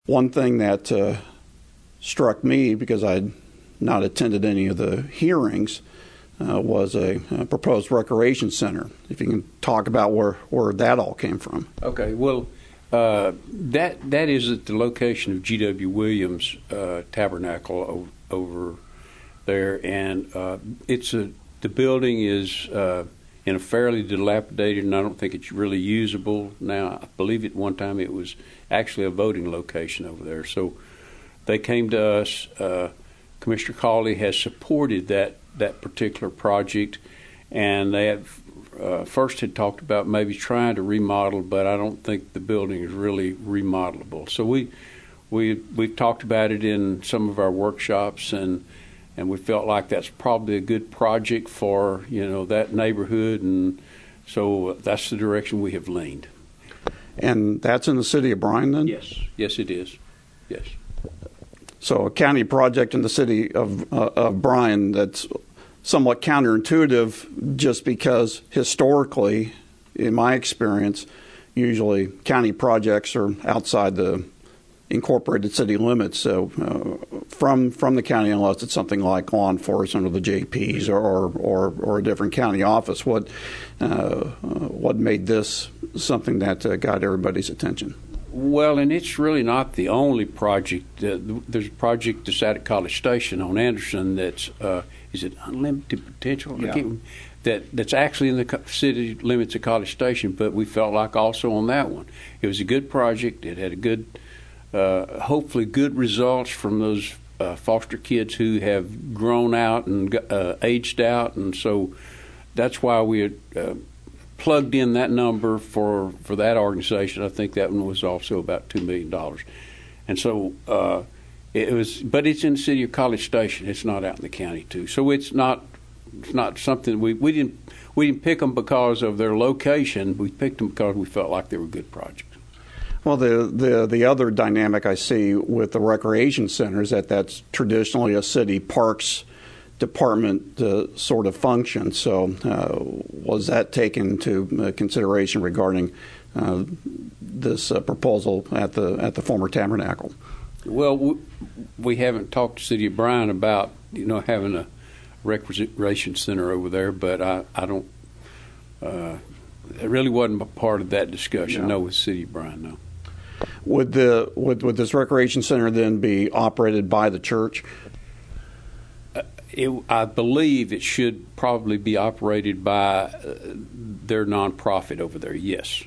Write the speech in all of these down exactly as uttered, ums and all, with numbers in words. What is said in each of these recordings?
One thing that uh, struck me, because I'd not attended any of the hearings, uh, was a, a proposed recreation center. If you can talk about where, where that all came from. Okay, well, uh, that that is at the location of G W Williams uh, Tabernacle o- over there, and uh, it's a the building is uh, in a fairly dilapidated, and I don't think it's really usable now. I believe at one time it was actually a voting location over there. So they came to us. Uh, Commissioner Cawley has supported that that particular project, and they had uh, first had talked about maybe trying to remodel, but I don't think the building is really remodelable. So we we we've talked about it in some of our workshops, and and we felt like that's probably a good project for you know that neighborhood, and so that's the direction we have leaned. And that's in the city of Bryan, then? Yes, yes, it is. Yes. So a county project in the city of, uh, of Bryan that's somewhat counterintuitive, just because historically, in my experience, usually county projects are outside the incorporated city limits. So uh, from from the county, unless it's something like law enforcement or the J Ps or or, or a different county office, what uh, uh, what made this something that uh, got everybody's attention? Well, and it's really not the only project. Uh, there's a project that's out at College Station on Anderson that's, uh, is it Unlimited Potential? Yeah. I can't, that, that's actually in the city limits of College Station, but we felt like also on that one. It was a good project. It had a good, uh, hopefully good results from those uh, foster kids who have grown out and uh, aged out, and so that's why we had uh, plugged in that number for, for that organization. I think that one was also about two million dollars. And so uh, it was, but it's in the city of College Station. It's not out in the county too. So it's not it's not something we, we didn't we didn't pick them because of their location. We picked them because we felt like they were good projects. Well, the, the, the other dynamic I see with the recreation center is that that's traditionally a city parks department uh, sort of function. So uh, was that taken into uh, consideration regarding uh, this uh, proposal at the at the former Tabernacle? Well, we, we haven't talked to City of Bryan about you know having a recreation center over there, but I, I don't. Uh, it really wasn't a part of that discussion. No, no with City of Bryan, no. Would the would would this recreation center then be operated by the church? It, I believe it should probably be operated by uh, their nonprofit over there, yes.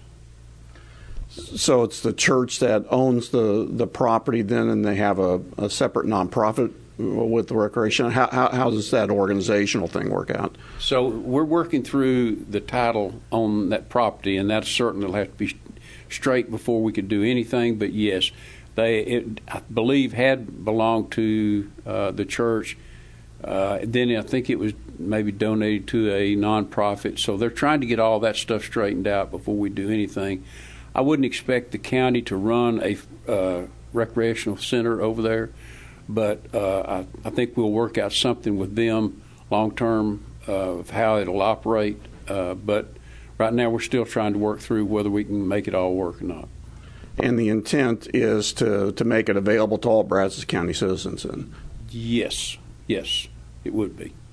So it's the church that owns the, the property then, and they have a, a separate nonprofit with the recreation? How, how, how does that organizational thing work out? So we're working through the title on that property, and that certainly will have to be straight before we could do anything. But, yes, they, it, I believe, had belonged to uh, the church. Uh, then I think it was maybe donated to a nonprofit. So they're trying to get all that stuff straightened out before we do anything. I wouldn't expect the county to run a uh, recreational center over there, but uh, I, I think we'll work out something with them long term uh, of how it'll operate. Uh, but right now we're still trying to work through whether we can make it all work or not. And the intent is to, to make it available to all Brazos County citizens? And yes, yes. It would be.